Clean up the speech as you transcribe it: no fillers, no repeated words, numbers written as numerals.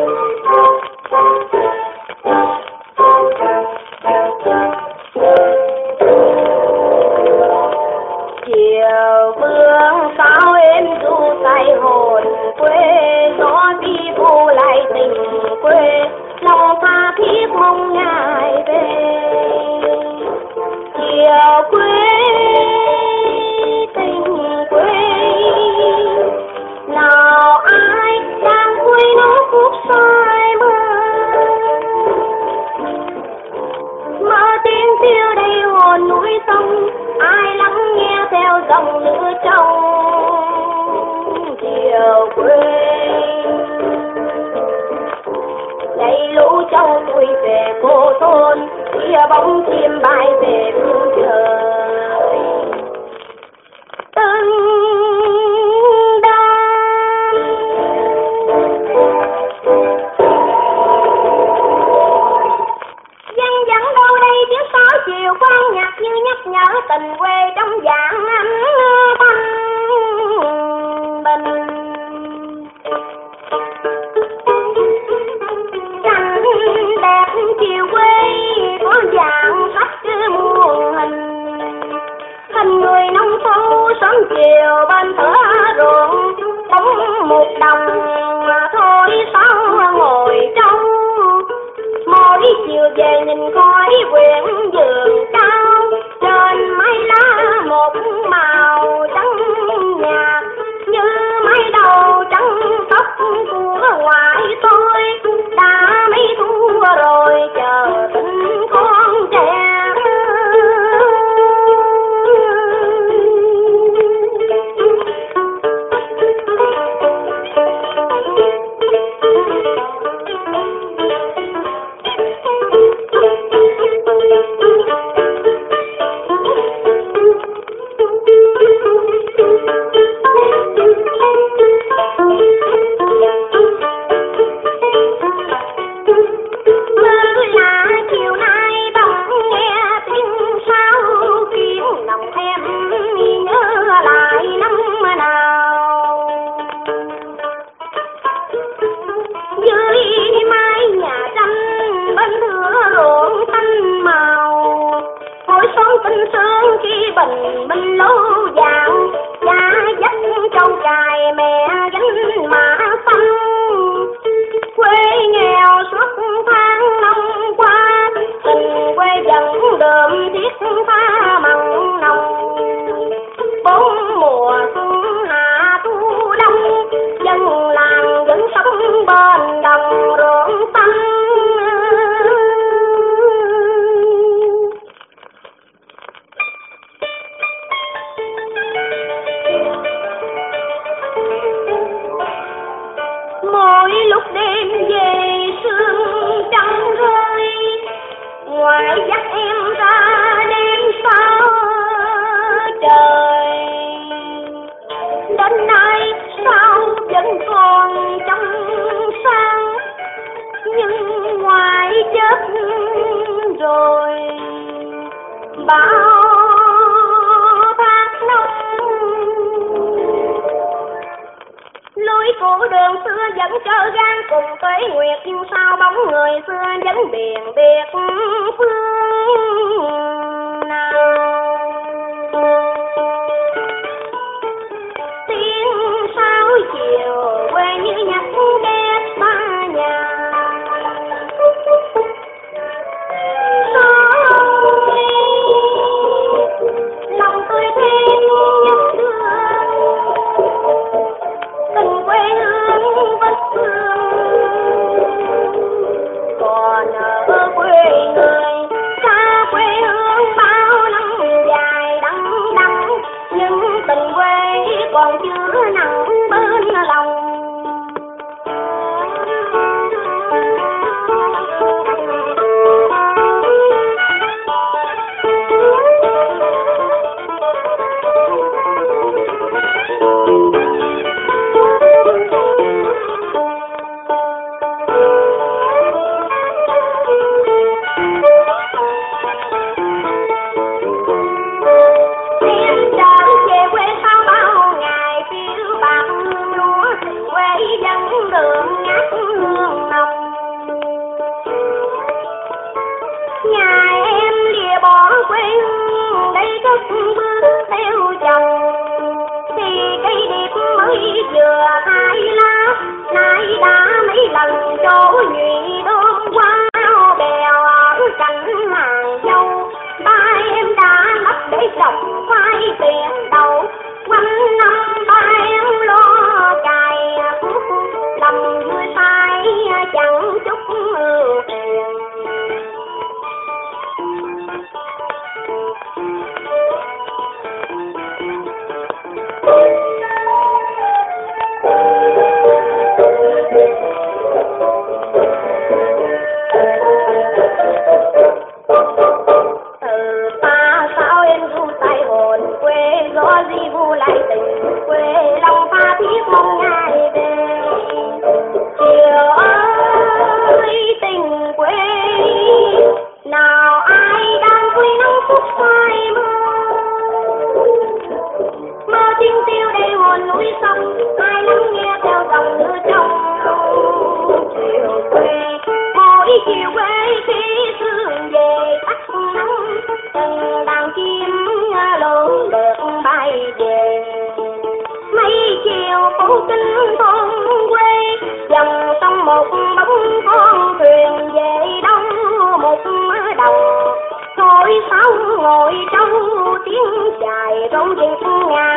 chiều phương sao em du say hồn quê, gió đi vô lại tình quê, lòng tha thiết mong ngày về. Chiều quê tình quê, nào ai đang vui nó khúc xoay mơ tiếng tiêu đầy hồn núi sông, ai lắng nghe theo dòng lửa trong chiều quê. Dậy lũ châu tôi về cô thôn, kia bóng chim bay về phương trời. Từng đêm dân dẫn đâu đây tiếng sáo chiều quan nhạc như nhắc nhở tình quê trong dạng ánh thanh bình. Cảnh đẹp chiều quê có dạng sắc muôn hình, hình người nông thôn sớm chiều bên thửa ruộng, bóng một đồng thôi sao ngồi trong. Mỗi chiều về nhìn khói quyện vườn cao, trên mái lá một màu trắng nhạt, như mái đầu trắng tóc của ngoại tôi. Đã mấy thu rồi chờ tình con trẻ. Bình lô vàng giá dắt trâu cài mẹ gánh mã xanh, quê nghèo suốt tháng năm qua, tình quê vẫn đượm thiết pha mặn nồng. Bốn mùa xuân hạ thu đông, dân làng vẫn sống bên đồng ruộng xanh. Mỗi lúc đêm về sương trăng rơi, ngoài dắt em ra đêm sao trời. Đến nay sao vẫn còn trong sáng, nhưng ngoài chết rồi bao thác nông. Lối cũ đường xưa vẫn trơ gan cùng tuế nguyệt, nhưng sao bóng người xưa vẫn biển biệt phương nào. Tiếng sao chiều quê như nhắc ghét ba nhà. Lòng tôi thêm nhớ thương, tình quê hương vất phương. Còn ở quê người xa quê hương chiều quê khi sương về tắt nắng, từng đàn chim lượn được bay về. Mấy chiều phố kinh thôn quê, dòng sông một bóng con thuyền về đông một đầu. Thôi sao ngồi trong tiếng chài rong rền nhà